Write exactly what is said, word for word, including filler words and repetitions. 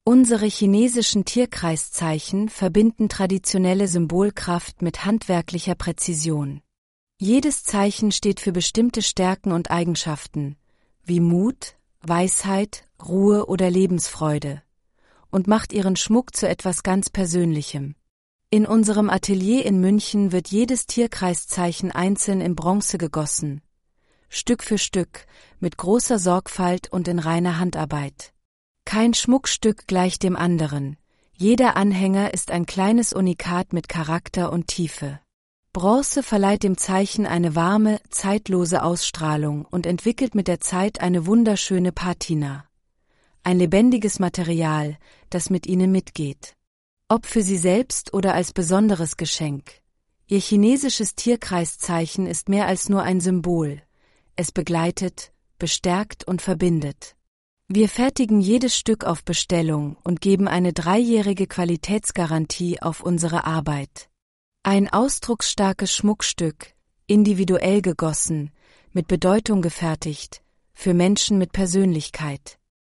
Unsere chinesischen Tierkreiszeichen verbinden traditionelle Symbolkraft mit handwerklicher Präzision. Jedes Zeichen steht für bestimmte Stärken und Eigenschaften, wie Mut, Weisheit, Ruhe oder Lebensfreude, und macht ihren Schmuck zu etwas ganz Persönlichem. In unserem Atelier in München wird jedes Tierkreiszeichen einzeln in Bronze gegossen, Stück für Stück, mit großer Sorgfalt und in reiner Handarbeit. Kein Schmuckstück gleicht dem anderen, jeder Anhänger ist ein kleines Unikat mit Charakter und Tiefe. Bronze verleiht dem Zeichen eine warme, zeitlose Ausstrahlung und entwickelt mit der Zeit eine wunderschöne Patina. Ein lebendiges Material, das mit ihnen mitgeht. Ob für sie selbst oder als besonderes Geschenk. Ihr chinesisches Tierkreiszeichen ist mehr als nur ein Symbol. Es begleitet, bestärkt und verbindet. Wir fertigen jedes Stück auf Bestellung und geben eine dreijährige Qualitätsgarantie auf unsere Arbeit. Ein ausdrucksstarkes Schmuckstück, individuell gegossen, mit Bedeutung gefertigt, für Menschen mit Persönlichkeit.